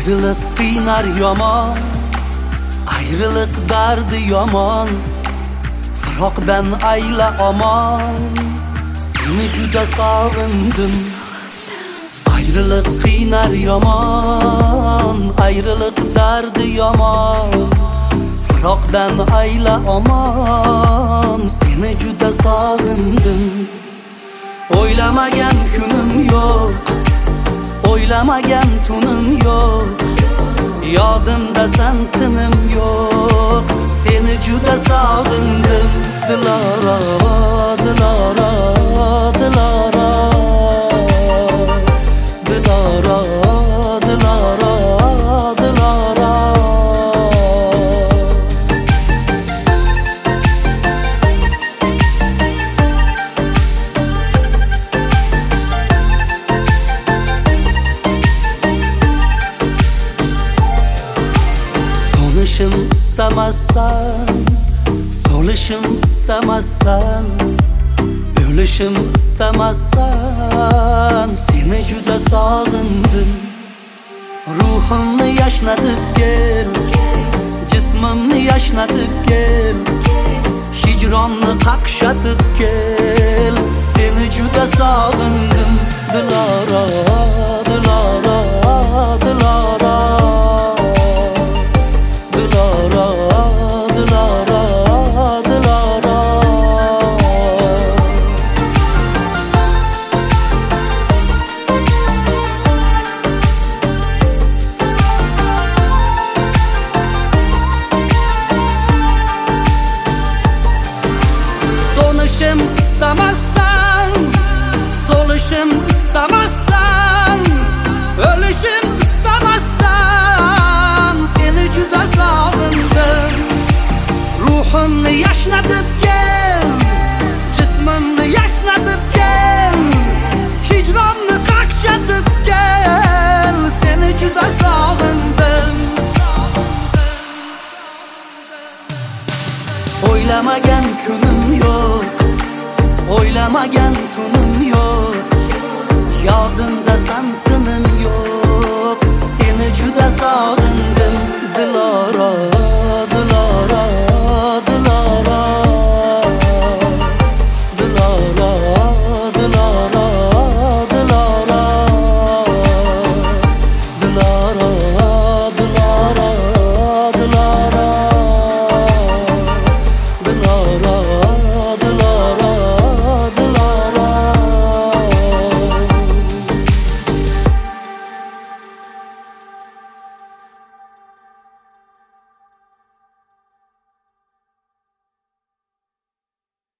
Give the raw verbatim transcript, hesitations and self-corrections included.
Ayrılık qiynar yomon, ayrılık dardi yomon. Firoqdan ayla omon, seni juda sog'indim. Ayrılık qiynar yomon, ayrılık dardi yomon. Firoqdan ayla omon, seni juda sog'indim. O'ylamagan kunim yo'q, o'ylamagan tunim yo'q. Yodimda sen tinim yo'q, seni juda sog'indim. Dilara, Dilara, Dilara, Dilara, Dilara, Dilara. Solishim istamazsan, solishim istamazsan, o'lishim istamazsan, seni juda sog'indim. Ruhimni yashnatib kel, jismimni yashnatib kel, hijronni qaqshatib kel, seni juda sog'indim. Dilara, Dilara, Dilara, Dilara, Dilara, Dilara. Solishim istamazsan, solishim istamazsan, o'lishim istamazsan, seni juda sog'indim. Ruhimni yashnatib kel, jismimni yashnatib kel, hijronni qaqshatib kel, seni juda sog'indim. O'ylamagan kunim yo'q, o'ylamagan tunim yo'q. Yodimda sen